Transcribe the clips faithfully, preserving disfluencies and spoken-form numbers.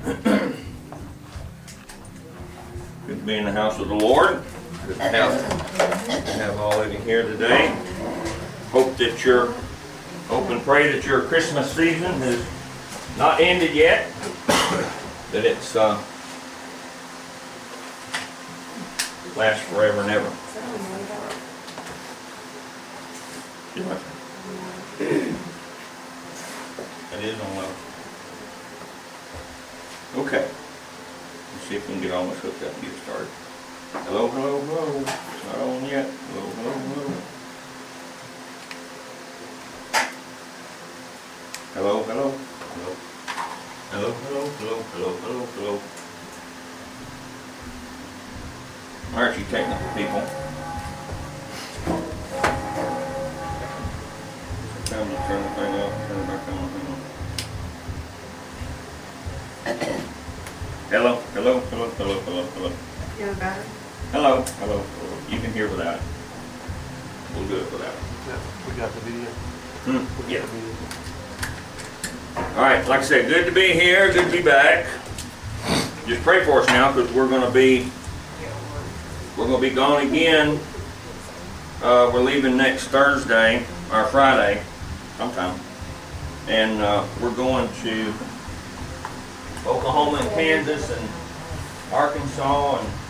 Good to be in the house of the Lord. Good to have, have all of you here today. Hope that your hope and pray that your Christmas season has not ended yet. That it's uh, lasts forever and ever. It is on low. Okay. Let's see if we can get all this hooked up and get started. Hello, hello, hello. It's not on yet. Hello, hello, hello. Hello, hello, hello. Hello, hello, hello, hello, hello, hello. Aren't you technical people? Sometimes you turn the thing off and turn it back on. Hello, hello, hello, hello, hello, hello. You have a battery? Hello, hello, hello. You can hear without it. We'll do it without it. Yeah, we got the video. Hmm. We got Yeah. the video. All right, like I said, good to be here, good to be back. Just pray for us now, because we're going to be we're going to be gone again. Uh, we're leaving next Thursday or Friday, sometime, and uh, we're going to Oklahoma and Kansas and Arkansas, and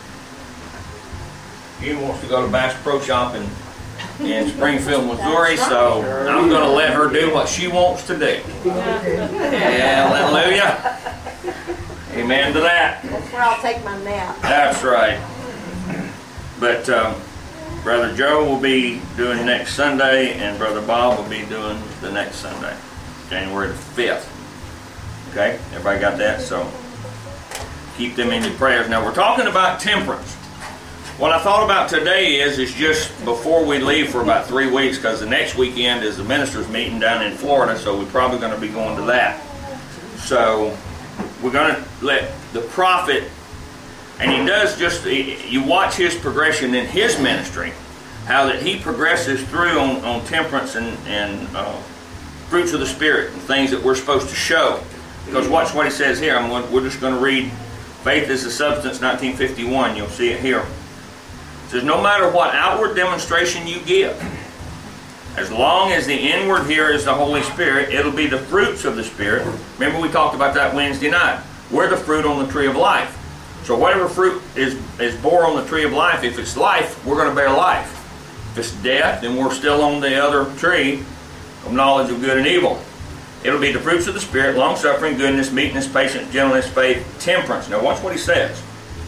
he wants to go to Bass Pro Shop in, in Springfield, Missouri, so I'm going to let her do what she wants to do. Hallelujah. Amen to that. That's where I'll take my nap. That's right. But um, Brother Joe will be doing next Sunday, and Brother Bob will be doing the next Sunday, January the fifth. Okay, everybody got that? So keep them in your prayers. Now we're talking about temperance. What I thought about today is, is just before we leave for about three weeks, because the next weekend is the ministers' meeting down in Florida, so we're probably going to be going to that. So we're going to let the prophet, and he does just, you watch his progression in his ministry, how that he progresses through on, on temperance and, and uh, fruits of the Spirit and things that we're supposed to show. Because watch what he says here. I'm going, we're just going to read Faith is the Substance, nineteen fifty-one. You'll see it here. It says, no matter what outward demonstration you give, as long as the inward here is the Holy Spirit, it'll be the fruits of the Spirit. Remember we talked about that Wednesday night. We're the fruit on the tree of life. So whatever fruit is, is bore on the tree of life, if it's life, we're going to bear life. If it's death, then we're still on the other tree of knowledge of good and evil. It'll be the fruits of the Spirit, long-suffering, goodness, meekness, patience, gentleness, faith, temperance. Now watch what he says.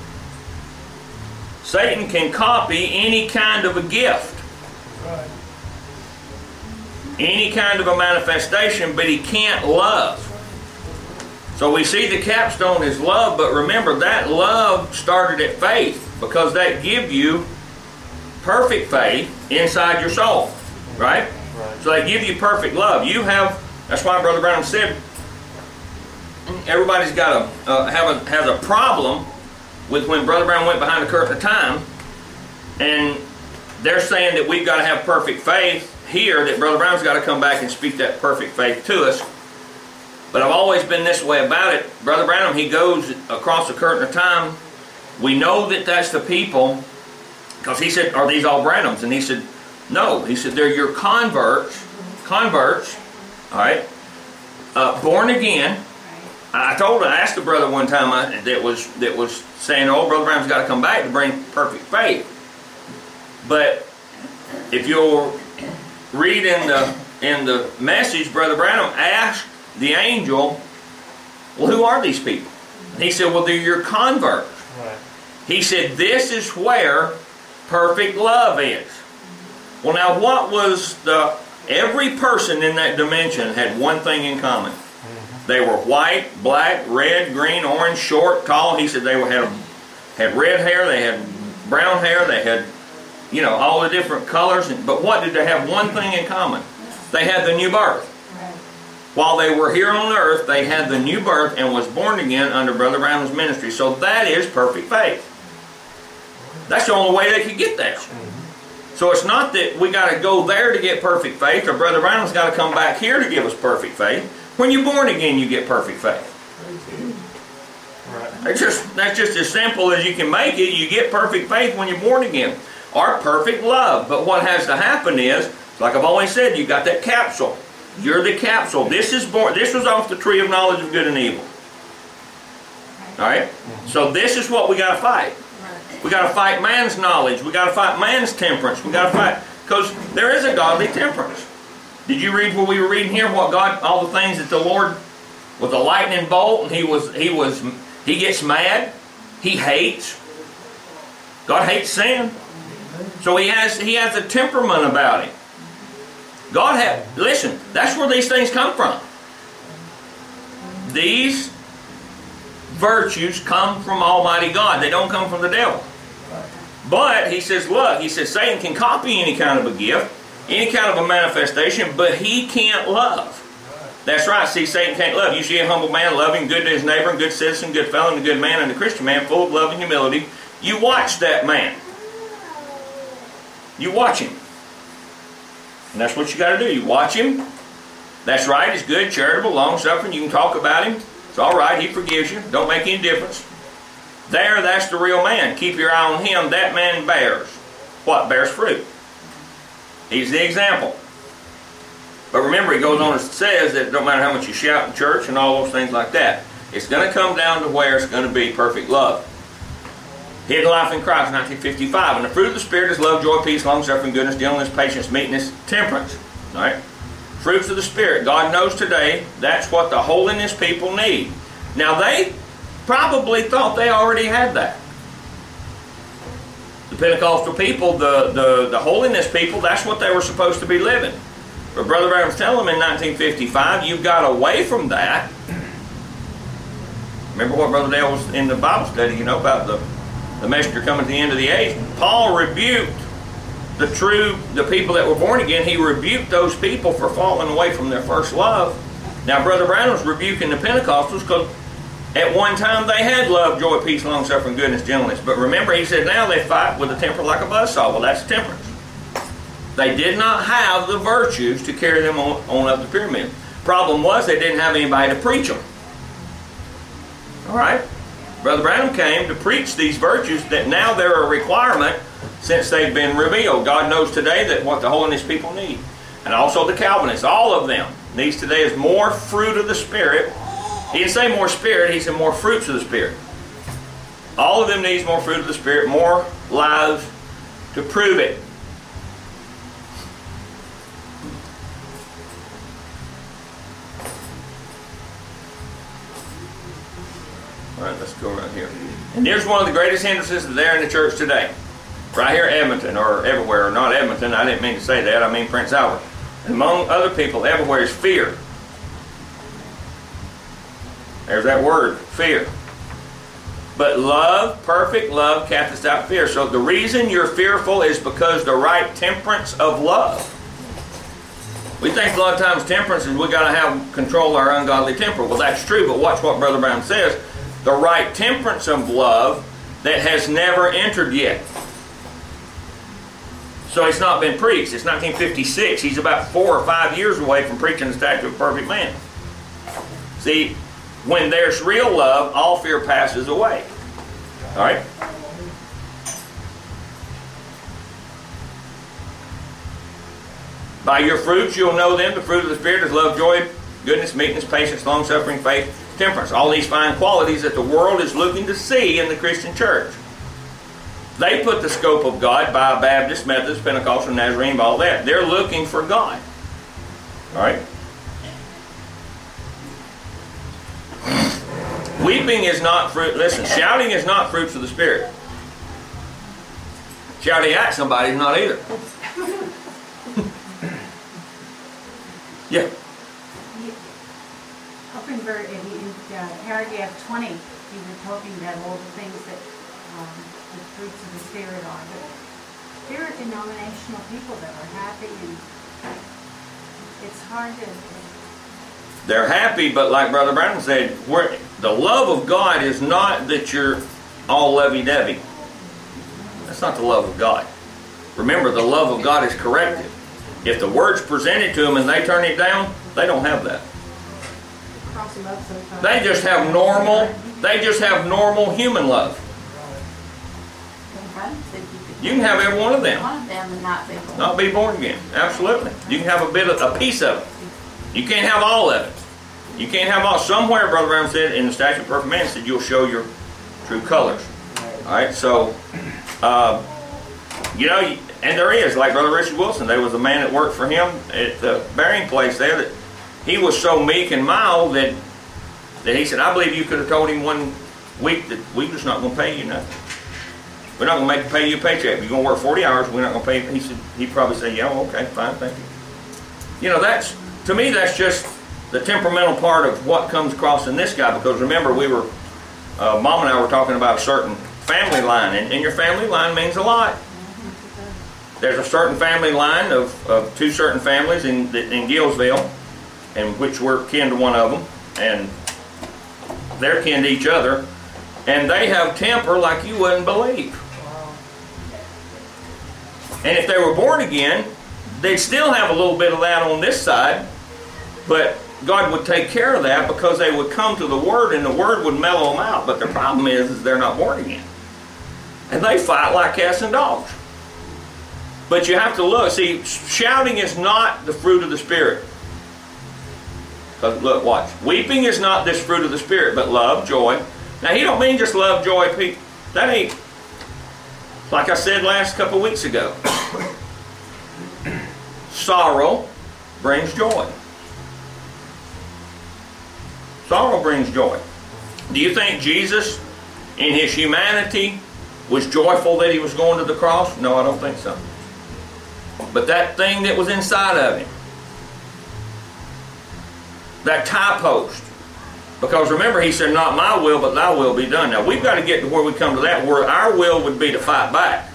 Satan can copy any kind of a gift. Right. Any kind of a manifestation, but he can't love. So we see the capstone is love, but remember that love started at faith, because that gives you perfect faith inside your soul. Right? Right. So they give you perfect love. You have, that's why Brother Branham said, everybody's got a, uh, have a has a problem with when Brother Brown went behind the curtain of time, and they're saying that we've got to have perfect faith here, that Brother Brown's got to come back and speak that perfect faith to us. But I've always been this way about it. Brother Branham, he goes across the curtain of time. We know that that's the people, because he said, are these all Branhams? And he said, no. He said, they're your converts, converts, all right, uh, born again. I told, I asked a brother one time I, that was that was saying, "Oh, Brother Branham's got to come back to bring perfect faith." But if you'll read in the in the message, Brother Branham asked the angel, "Well, who are these people?" And he said, "Well, they're your converts." Right. He said, "This is where perfect love is." Well, now what was the? Every person in that dimension had one thing in common. They were white, black, red, green, orange, short, tall. He said they were, had had red hair, they had brown hair, they had, you know, all the different colors. But what did they have? One thing in common. They had the new birth. While they were here on earth, they had the new birth and was born again under Brother Branham's ministry. So that is perfect faith. That's the only way they could get there. So it's not that we got to go there to get perfect faith, or Brother Branham's got to come back here to give us perfect faith. When you're born again, you get perfect faith. That's just, that's just as simple as you can make it. You get perfect faith when you're born again. Or perfect love. But what has to happen is, like I've always said, you got that capsule. You're the capsule. This is born. This was off the tree of knowledge of good and evil. All right? So this is what we got to fight. We got to fight man's knowledge. We got to fight man's temperance. We got to fight, because there is a godly temperance. Did you read what we were reading here? What God, all the things that the Lord, with a lightning bolt, and he was, he was, he gets mad. He hates. God hates sin. So he has, he has a temperament about him. God had, listen, that's where these things come from. These virtues come from Almighty God. They don't come from the devil. But he says, look, he says Satan can copy any kind of a gift, any kind of a manifestation, but he can't love. That's right. See, Satan can't love. You see a humble man loving, good to his neighbor, and good citizen, good fellow, and a good man, and a Christian man full of love and humility. You watch that man. You watch him. And that's what you got to do. You watch him. That's right. He's good, charitable, long-suffering. You can talk about him. It's all right. He forgives you. Don't make any difference. There, that's the real man. Keep your eye on him. That man bears. What? Bears fruit. He's the example. But remember, he goes on and says that it don't matter how much you shout in church and all those things like that. It's going to come down to where it's going to be perfect love. Hidden life in Christ, nineteen fifty-five. And the fruit of the Spirit is love, joy, peace, long-suffering, goodness, gentleness, patience, meekness, temperance. All right? Fruits of the Spirit. God knows today that's what the holiness people need. Now, they probably thought they already had that. The Pentecostal people, the, the, the holiness people, that's what they were supposed to be living. But Brother Branham's telling them in nineteen fifty-five, you got away from that. Remember what Brother Dale was in the Bible study, you know, about the, the messenger coming to the end of the age. Paul rebuked the true, the people that were born again. He rebuked those people for falling away from their first love. Now, Brother Branham was rebuking the Pentecostals because at one time they had love, joy, peace, long-suffering, goodness, gentleness. But remember, he said now they fight with a temper like a buzzsaw. Well, that's temperance. They did not have the virtues to carry them on, on up the pyramid. Problem was they didn't have anybody to preach them. All right? Brother Branham came to preach these virtues that now they're a requirement since they've been revealed. God knows today that what the holiness people need. And also the Calvinists, all of them, needs today is more fruit of the Spirit. He didn't say more Spirit, he said more fruits of the Spirit. All of them needs more fruit of the Spirit, more lives to prove it. All right, let's go right here. And here's one of the greatest hindrances that are in the church today. Right here at Edmonton, or everywhere, or not Edmonton, I didn't mean to say that, I mean Prince Albert. And among other people, everywhere is fear. There's that word, fear. But love, perfect love, casteth out fear. So the reason you're fearful is because the right temperance of love. We think a lot of times temperance is we got to have control our ungodly temper. Well, that's true, but watch what Brother Brown says. The right temperance of love that has never entered yet. So it's not been preached. It's nineteen fifty-six. He's about four or five years away from preaching the statue of a perfect man. See, when there's real love, all fear passes away. All right? By your fruits you'll know them. The fruit of the Spirit is love, joy, goodness, meekness, patience, long-suffering, faith, temperance. All these fine qualities that the world is looking to see in the Christian church. They put the scope of God by Baptist, Methodist, Pentecostal, Nazarene, all that. They're looking for God. All right? Weeping is not fruit. Listen, shouting is not fruits of the Spirit. Shouting at somebody is not either. Yeah. Up in, ver- in, in uh, paragraph twenty, you were talking about all the things that um, the fruits of the Spirit are. But there are denominational people that are happy, and it's hard to... They're happy, but like Brother Brown said, we're, the love of God is not that you're all lovey-dovey. That's not the love of God. Remember, the love of God is corrective. If the word's presented to them and they turn it down, they don't have that. They just have normal They just have normal human love. You can have every one of them. One of them and not be born. Not be born again. Absolutely. You can have a bit of a piece of it. You can't have all of it. You can't have all. Somewhere, Brother Brown said in the Statute of Perfect Man, said you'll show your true colors. All right. So, uh, you know, and there is, like Brother Richard Wilson. There was a man that worked for him at the burying place there that he was so meek and mild that that he said, I believe you could have told him one week that we're just not going to pay you nothing. We're not going to make pay you a paycheck. You're going to work forty hours. We're not going to pay you. He said, he'd probably say, yeah, well, okay, fine, thank you. You know, that's, to me, that's just the temperamental part of what comes across in this guy. Because remember, we were, uh, Mom and I were talking about a certain family line. And, and your family line means a lot. There's a certain family line of, of two certain families in, in Gillsville, and which we're kin to one of them. And they're kin to each other. And they have temper like you wouldn't believe. And if they were born again, they'd still have a little bit of that on this side, but God would take care of that because they would come to the Word and the Word would mellow them out. But the problem is, is they're not born again. And they fight like cats and dogs. But you have to look. See, shouting is not the fruit of the Spirit. Because look, watch. Weeping is not this fruit of the Spirit, but love, joy. Now, he don't mean just love, joy, peace. That ain't, like I said last couple of weeks ago. Sorrow brings joy. Sorrow brings joy. Do you think Jesus, in his humanity, was joyful that he was going to the cross? No, I don't think so. But that thing that was inside of him, that tie post, because remember he said, not my will, but thy will be done. Now we've got to get to where we come to that, where our will would be to fight back.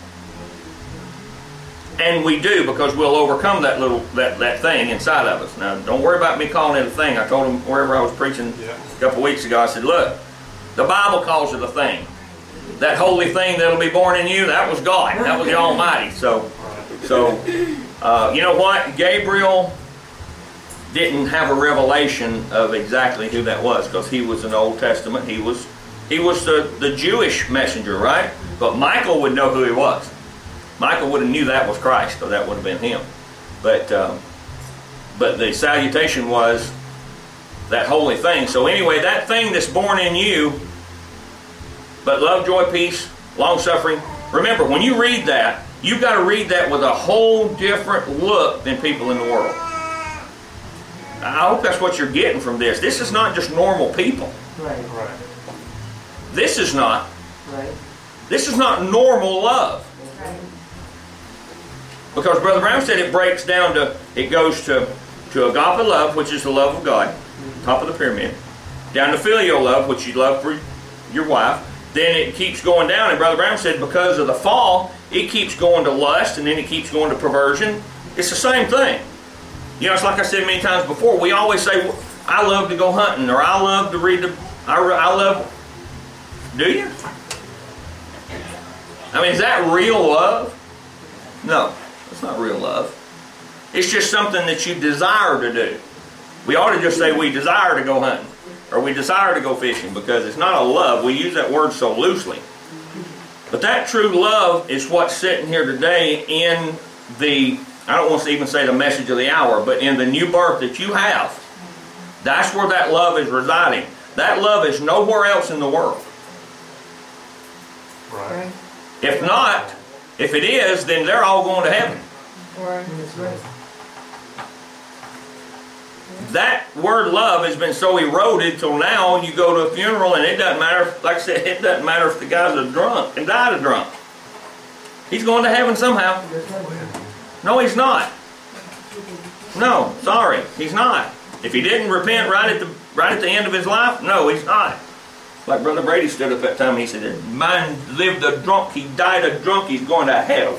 And we do, because we'll overcome that little that, that thing inside of us. Now don't worry about me calling it a thing. I told him wherever I was preaching yeah. a couple weeks ago, I said, look, the Bible calls it a thing. That holy thing that'll be born in you, that was God. That was the Almighty. So, so uh, you know what? Gabriel didn't have a revelation of exactly who that was, because he was an Old Testament. He was he was the, the Jewish messenger, right? But Michael would know who he was. Michael would have knew that was Christ, or that would have been him. But um, but the salutation was that holy thing. So anyway, that thing that's born in you, but love, joy, peace, long-suffering. Remember, when you read that, you've got to read that with a whole different look than people in the world. I hope that's what you're getting from this. This is not just normal people. Right. Right. This is not. Right. This is not normal love. Right. Because Brother Brown said it breaks down to, it goes to, to agape love, which is the love of God, top of the pyramid, down to filial love, which you love for your wife. Then it keeps going down, and Brother Brown said because of the fall, it keeps going to lust, and then it keeps going to perversion. It's the same thing. You know, it's like I said many times before, we always say, well, I love to go hunting, or I love to read the, I, I love, do you? I mean, is that real love? No, it's not real love. It's just something that you desire to do. We ought to just say we desire to go hunting, or we desire to go fishing, because it's not a love. We use that word so loosely. But that true love is what's sitting here today in the, I don't want to even say the message of the hour, but in the new birth that you have. That's where that love is residing. That love is nowhere else in the world. Right. If not, if it is, then they're all going to heaven. Right. Right. That word love has been so eroded till now, you go to a funeral and it doesn't matter, if, like I said, it doesn't matter if the guy's a drunk and died a drunk. He's going to heaven somehow. No, he's not. No, sorry, he's not. If he didn't repent right at the right at the end of his life, no, he's not. Like Brother Brady stood up that time and he said, "Man lived a drunk, he died a drunk, he's going to hell."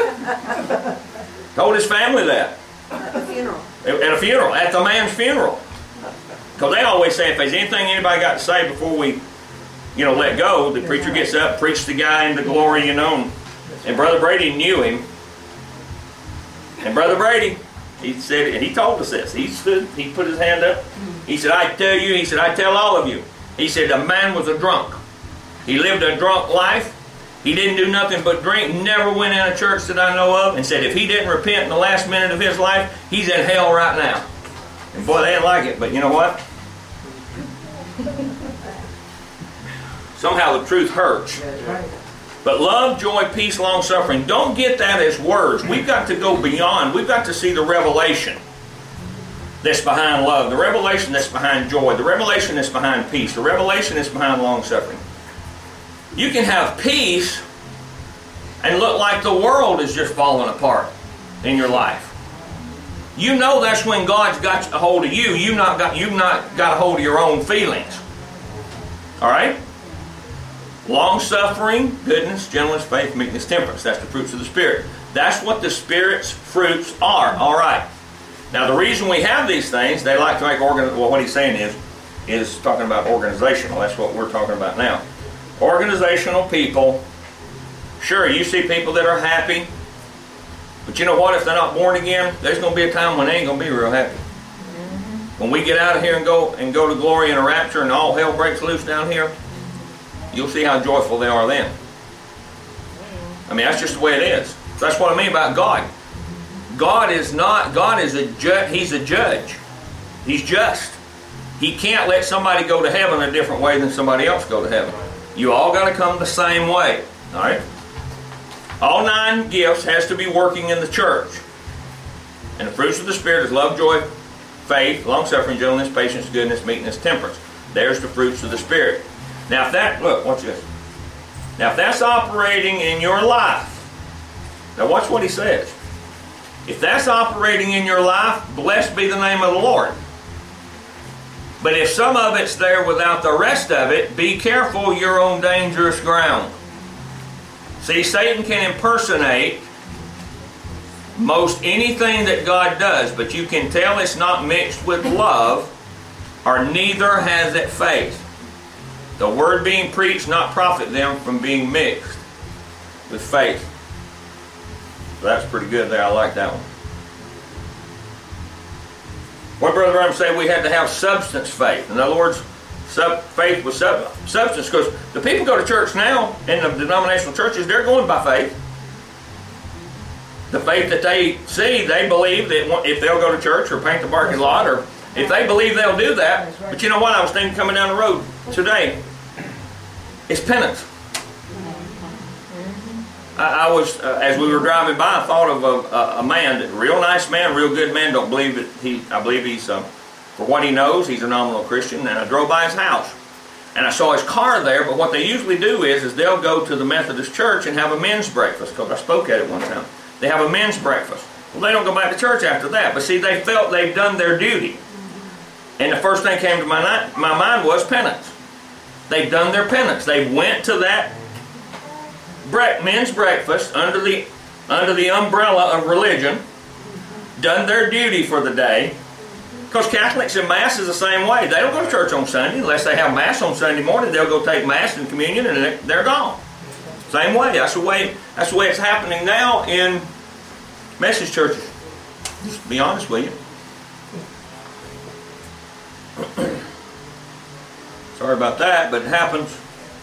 Told his family that. At a funeral. At a funeral, at the man's funeral. Because they always say if there's anything anybody got to say before we, you know, let go, the preacher gets up, preaches the guy into glory, you know. And Brother Brady knew him. And Brother Brady, he said, and he told us this. He stood, he put his hand up. He said, "I tell you," he said, "I tell all of you, He said a man was a drunk. He lived a drunk life. He didn't do nothing but drink, never went in a church that I know of, and said if he didn't repent in the last minute of his life, he's in hell right now. And boy, they didn't like it, but you know what? Somehow the truth hurts. But love, joy, peace, long-suffering, don't get that as words. We've got to go beyond. We've got to see the revelation that's behind love, the revelation that's behind joy, the revelation that's behind peace, the revelation that's behind long-suffering. You can have peace and look like the world is just falling apart in your life. You know that's when God's got a hold of you. You've not got, you've not got a hold of your own feelings. All right? Long-suffering, goodness, gentleness, faith, meekness, temperance. That's the fruits of the Spirit. That's what the Spirit's fruits are. All right. Now the reason we have these things, they like to make organ. Well, what he's saying is, is talking about organizational. That's what we're talking about now. Organizational people. Sure, you see people that are happy, but you know what? If they're not born again, there's going to be a time when they ain't going to be real happy. When we get out of here and go and go to glory in a rapture, and all hell breaks loose down here, you'll see how joyful they are then. I mean, that's just the way it is. That's what I mean about God. God is not, God is a judge, He's a judge. He's just. He can't let somebody go to heaven a different way than somebody else go to heaven. You all got to come the same way. All right? All nine gifts has to be working in the church. And the fruits of the Spirit is love, joy, faith, long-suffering, gentleness, patience, goodness, meekness, temperance. There's the fruits of the Spirit. Now if that, look, watch this. Now if that's operating in your life, now watch what he says. If that's operating in your life, blessed be the name of the Lord. But if some of it's there without the rest of it, be careful, you're on dangerous ground. See, Satan can impersonate most anything that God does, but you can tell it's not mixed with love, or neither has it faith. The word being preached not profit them from being mixed with faith. So that's pretty good there. I like that one. What Brother Branham said, we had to have substance faith. In other words, sub faith with sub substance. Because the people go to church now, in the denominational churches, they're going by faith. The faith that they see, they believe that if they'll go to church or paint the parking lot, or if they believe they'll do that. But you know what? I was thinking coming down the road today, it's penance. I, I was, uh, as we were driving by, I thought of a, a, a man, a real nice man, real good man. Don't believe that he, I believe he's, uh, for what he knows, he's a nominal Christian. And I drove by his house, and I saw his car there. But what they usually do is, is they'll go to the Methodist church and have a men's breakfast. Because I spoke at it one time. They have a men's breakfast. Well, they don't go back to church after that. But see, they felt they've done their duty. And the first thing came to my, my mind was penance. They've done their penance. They went to that bre men's breakfast under the, under the umbrella of religion, done their duty for the day. Because Catholics and Mass is the same way. They don't go to church on Sunday. Unless they have Mass on Sunday morning, they'll go take Mass and communion, and they're gone. Same way. That's the way, that's the way it's happening now in message churches. Just to be honest with you. Sorry about that, but it happens.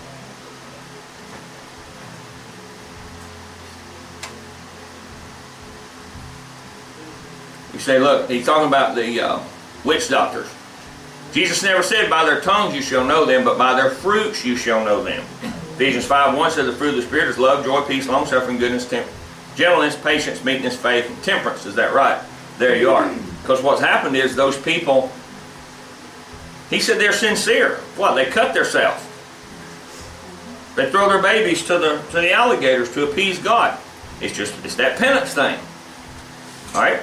You say, look, he's talking about the uh, witch doctors. Jesus never said, by their tongues you shall know them, but by their fruits you shall know them. Ephesians five one says the fruit of the Spirit is love, joy, peace, long-suffering, goodness, temperance, gentleness, patience, meekness, faith, and temperance. Is that right? There you are. Because what's happened is those people, he said they're sincere. What? They cut themselves. They throw their babies to the, to the alligators to appease God. It's just, it's that penance thing. Alright?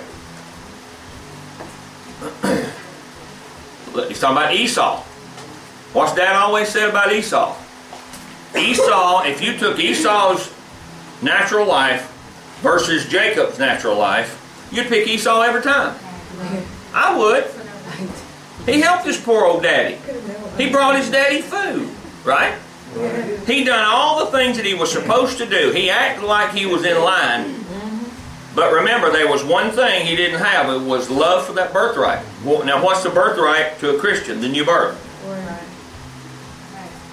He's talking about Esau. What's Dad always said about Esau? Esau, if you took Esau's natural life versus Jacob's natural life, you'd pick Esau every time. I would. He helped his poor old daddy. He brought his daddy food, right? He done all the things that he was supposed to do. He acted like he was in line. But remember, there was one thing he didn't have. It was love for that birthright. Now, what's the birthright to a Christian? The new birth.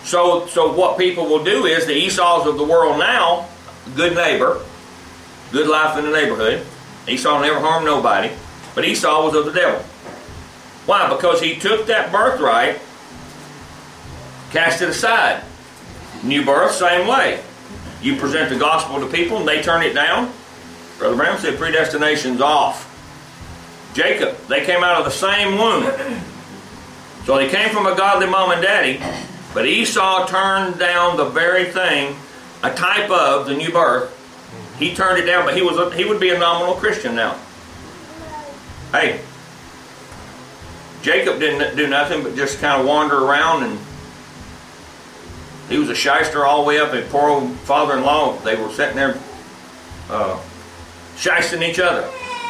So, so what people will do is the Esau's of the world now, good neighbor, good life in the neighborhood. Esau never harmed nobody, but Esau was of the devil. Why? Because he took that birthright, cast it aside. New birth, same way. You present the gospel to people and they turn it down. Brother Branham said predestination's off. Jacob, they came out of the same womb. So they came from a godly mom and daddy, but Esau turned down the very thing, a type of the new birth. He turned it down, but he was a, he would be a nominal Christian now. Hey, Jacob didn't do nothing but just kind of wander around, and he was a shyster all the way up. And poor old father-in-law, they were sitting there uh, shysting each other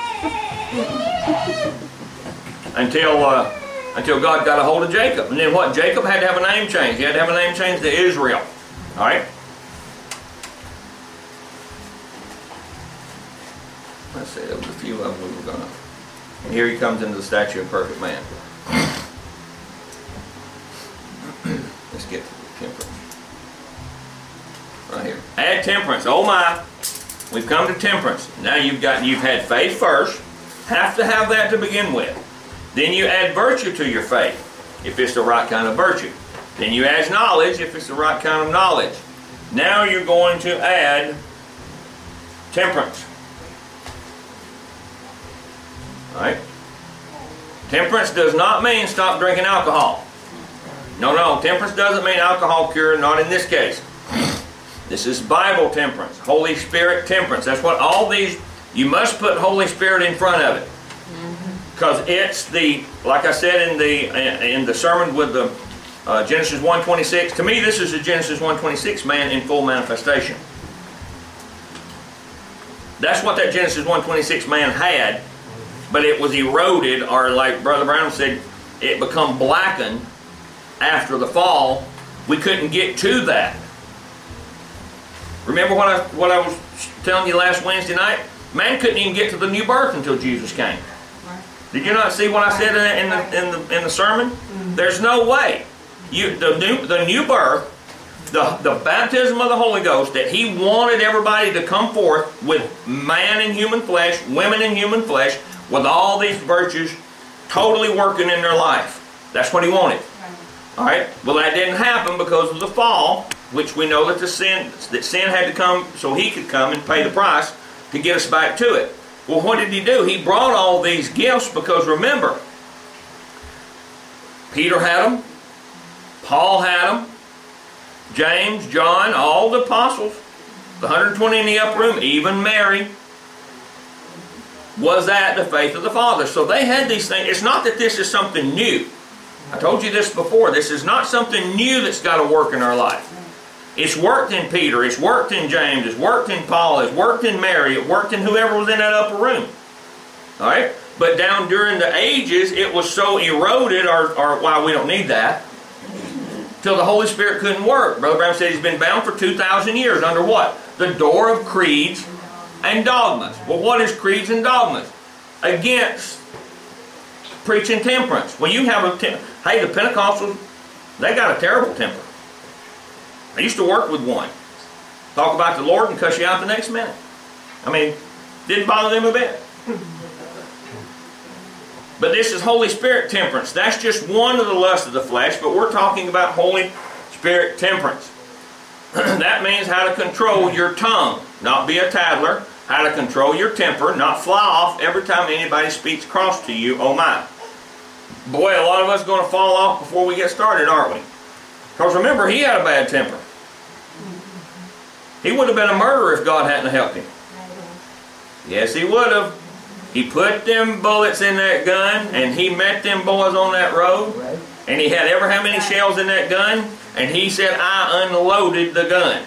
until uh, until God got a hold of Jacob. And then what? Jacob had to have a name change. He had to have a name change to Israel. All right. Let's see. There was a few of them we were gonna. And here he comes into the statue of perfect man. Let's get to the temperance. Right here. Add temperance. Oh my. We've come to temperance. Now you've got you've had faith first. Have to have that to begin with. Then you add virtue to your faith, if it's the right kind of virtue. Then you add knowledge, if it's the right kind of knowledge. Now you're going to add temperance. Right? Temperance does not mean stop drinking alcohol. No, no. Temperance doesn't mean alcohol cure, not in this case. This is Bible temperance, Holy Spirit temperance. That's what all these, you must put Holy Spirit in front of it. Because it's the, like I said in the in the sermon with the uh, Genesis one twenty-six, to me this is the Genesis one twenty-six man in full manifestation. That's what that Genesis one twenty-six man had, but it was eroded, or like Brother Brown said, it become blackened after the fall. We couldn't get to that. Remember what I, what I was telling you last Wednesday night? Man couldn't even get to the new birth until Jesus came. Did you not see what I said in the, in the, in the sermon? Mm-hmm. There's no way. You, the, new, the new birth, the, the baptism of the Holy Ghost, that He wanted everybody to come forth with man in human flesh, women in human flesh, with all these virtues totally working in their life. That's what He wanted. Right. All right? Well, that didn't happen because of the fall, which we know that the sin, that sin had to come so He could come and pay the price to get us back to it. Well, what did He do? He brought all these gifts because, remember, Peter had them, Paul had them, James, John, all the apostles, the one hundred twenty in the upper room, even Mary, was at the faith of the Father. So they had these things. It's not that this is something new. I told you this before. This is not something new that's got to work in our life. It's worked in Peter, it's worked in James, it's worked in Paul, it's worked in Mary, it worked in whoever was in that upper room. Alright? But down during the ages, it was so eroded, or, or why well, we don't need that, till the Holy Spirit couldn't work. Brother Brown said he's been bound for two thousand years under what? The door of creeds and dogmas. Well, what is creeds and dogmas? Against preaching temperance. Well, you have a, tem hey, the Pentecostals, they got a terrible temper. I used to work with one. Talk about the Lord and cuss you out the next minute. I mean, didn't bother them a bit. But this is Holy Spirit temperance. That's just one of the lusts of the flesh, but we're talking about Holy Spirit temperance. That means how to control your tongue, not be a tattler. How to control your temper, not fly off every time anybody speaks cross to you. Oh my. Boy, a lot of us are going to fall off before we get started, aren't we? Because remember, he had a bad temper. He would have been a murderer if God hadn't helped him. Yes, he would have. He put them bullets in that gun, and he met them boys on that road, and he had ever how many shells in that gun, and he said, I unloaded the gun.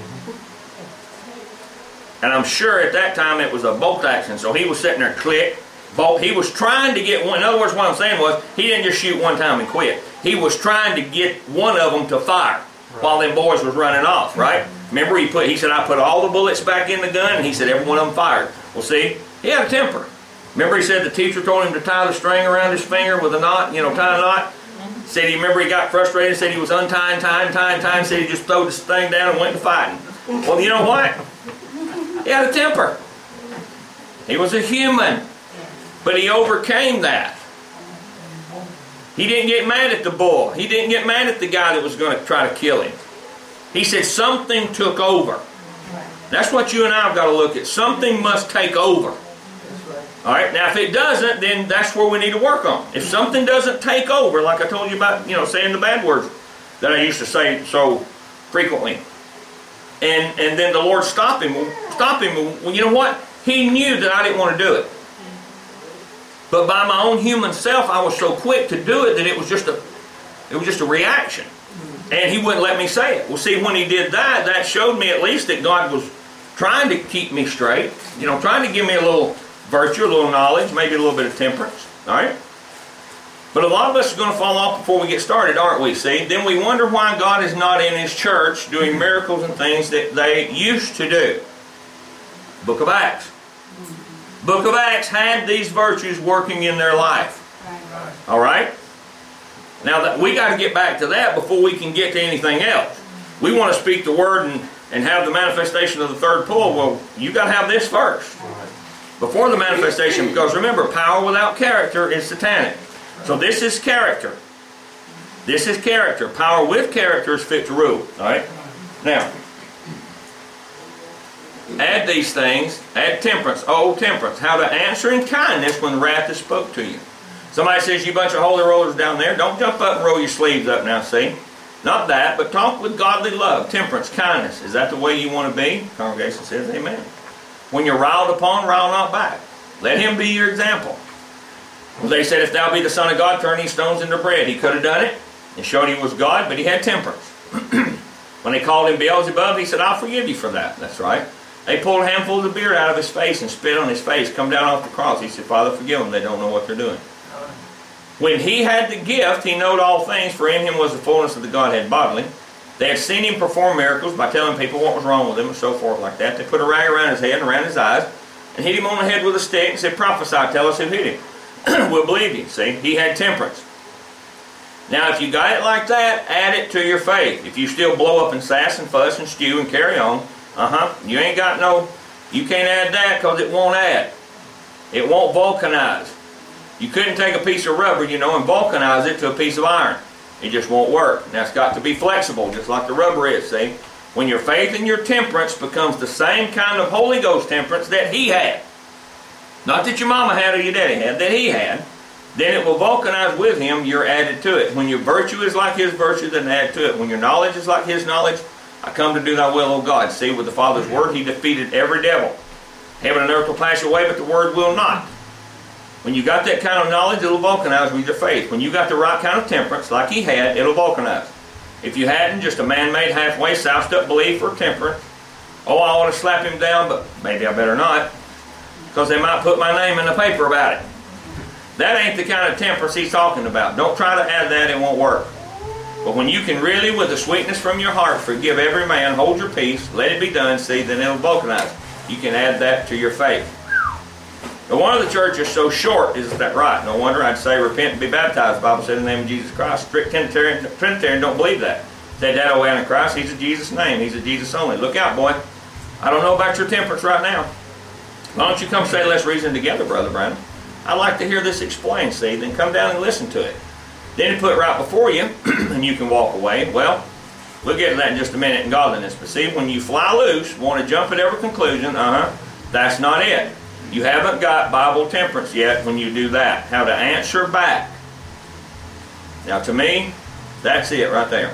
And I'm sure at that time it was a bolt action, so he was sitting there, click, bolt. He was trying to get one. In other words, what I'm saying was, he didn't just shoot one time and quit. He was trying to get one of them to fire while them boys was running off, right? Remember, he put. He said, I put all the bullets back in the gun, and he said, every one of them fired. Well, see, he had a temper. Remember, he said the teacher told him to tie the string around his finger with a knot, you know, tie a knot? Said he remember he got frustrated, said he was untying, tying, tying, tying, said he just threw this thing down and went to fighting. Well, you know what? He had a temper. He was a human. But he overcame that. He didn't get mad at the bull. He didn't get mad at the guy that was going to try to kill him. He said something took over. That's what you and I have got to look at. Something must take over. All right. Now, if it doesn't, then that's where we need to work on. If something doesn't take over, like I told you about, you know, saying the bad words that I used to say so frequently, and and then the Lord stopped him. Stop him. Well, you know what? He knew that I didn't want to do it. But by my own human self, I was so quick to do it that it was just a, it was just a reaction. And he wouldn't let me say it. Well, see, when he did that, that showed me at least that God was trying to keep me straight. You know, trying to give me a little virtue, a little knowledge, maybe a little bit of temperance. All right? But a lot of us are going to fall off before we get started, aren't we? See? Then we wonder why God is not in His church doing miracles and things that they used to do. Book of Acts. Book of Acts had these virtues working in their life. All right? Now, that we got to get back to that before we can get to anything else. We want to speak the word and, and have the manifestation of the third pull. Well, you got to have this first before the manifestation, because remember, power without character is satanic. So this is character. This is character. Power with character is fit to rule. All right? Now, add these things. Add temperance. Oh, temperance. How to answer in kindness when wrath is spoke to you. Somebody says, you bunch of holy rollers down there, don't jump up and roll your sleeves up now, see? Not that, but talk with godly love, temperance, kindness. Is that the way you want to be? The congregation says amen. When you're riled upon, rile not back. Let him be your example. Well, they said, if thou be the Son of God, turn these stones into bread. He could have done it and showed he was God, but he had temperance. When they called him Beelzebub, he said, I'll forgive you for that. That's right. They pulled a handful of the beer out of his face and spit on his face, come down off the cross. He said, Father, forgive them. They don't know what they're doing. When he had the gift, he knowed all things, for in him was the fullness of the Godhead bodily. They had seen him perform miracles by telling people what was wrong with him and so forth like that. They put a rag around his head and around his eyes and hit him on the head with a stick and said, prophesy, tell us who hit him. We'll believe you. See, he had temperance. Now, if you got it like that, add it to your faith. If you still blow up and sass and fuss and stew and carry on, uh-huh, you ain't got no, you can't add that because it won't add. It won't vulcanize. You couldn't take a piece of rubber, you know, and vulcanize it to a piece of iron. It just won't work. Now, it's got to be flexible, just like the rubber is, see? When your faith and your temperance becomes the same kind of Holy Ghost temperance that he had, not that your mama had or your daddy had, that he had, then it will vulcanize with him, you're added to it. When your virtue is like his virtue, then add to it. When your knowledge is like his knowledge, I come to do thy will, O God. See, with the Father's word, he defeated every devil. Heaven and earth will pass away, but the word will not. When you got that kind of knowledge, it'll vulcanize with your faith. When you got the right kind of temperance, like he had, it'll vulcanize. If you hadn't, just a man-made, halfway, soused up belief or temperance, oh, I want to slap him down, but maybe I better not, because they might put my name in the paper about it. That ain't the kind of temperance he's talking about. Don't try to add that, it won't work. But when you can really, with the sweetness from your heart, forgive every man, hold your peace, let it be done, see, then it'll vulcanize. You can add that to your faith. No wonder the church is so short, isn't that right? No wonder I'd say repent and be baptized. The Bible said in the name of Jesus Christ. Strict Trinitarian, Trinitarian don't believe that. Say that away in Christ, he's a Jesus name. He's a Jesus only. Look out, boy. I don't know about your temperance right now. Why don't you come say let's reason together, Brother Brandon? I'd like to hear this explained, see? Then come down and listen to it. Then you put it right before you, and you can walk away. Well, we'll get to that in just a minute in godliness. But see, when you fly loose, want to jump at every conclusion, uh-huh, that's not it. You haven't got Bible temperance yet when you do that. How to answer back. Now to me, that's it right there.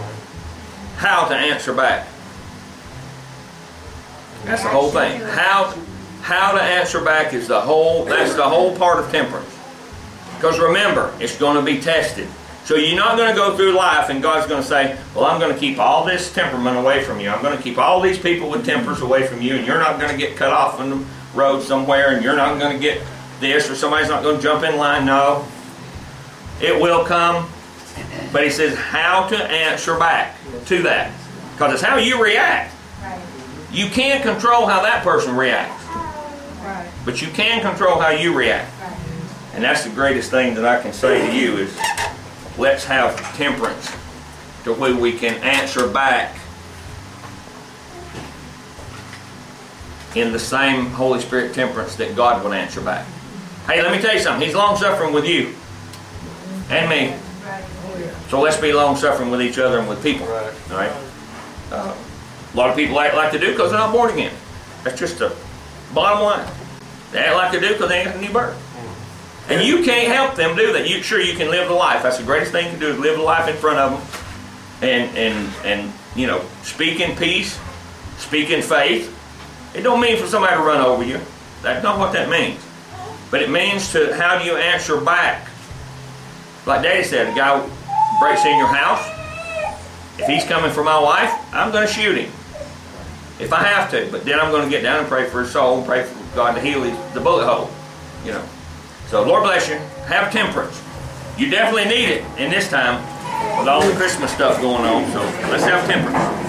How to answer back. That's the whole thing. How, how to answer back is the whole, that's the whole part of temperance. Because remember, it's going to be tested. So you're not going to go through life and God's going to say, well, I'm going to keep all this temperament away from you. I'm going to keep all these people with tempers away from you, and you're not going to get cut off on the road somewhere, and you're not going to get this, or somebody's not going to jump in line. No. It will come. But he says how to answer back to that. Because it's how you react. Right. You can't control how that person reacts. Right. But you can control how you react. Right. And that's the greatest thing that I can say to you is let's have temperance to where we can answer back in the same Holy Spirit temperance that God would answer back. Hey, let me tell you something. He's long-suffering with you and me. Right. So let's be long-suffering with each other and with people. Right. All right? Uh, a lot of people act like they do because they're not born again. That's just the bottom line. They act like they do because they ain't got a new birth. And you can't help them do that. You sure you can live the life. That's the greatest thing you can do is live the life in front of them, and and and you know, speak in peace, speak in faith. It don't mean for somebody to run over you. That's not what that means. But it means to how do you answer back? Like Daddy said, a guy breaks in your house. If he's coming for my wife, I'm going to shoot him. If I have to, but then I'm going to get down and pray for his soul, and pray for God to heal his, the bullet hole, you know. So Lord bless you. Have temperance. You definitely need it in this time with all the Christmas stuff going on. So let's have temperance.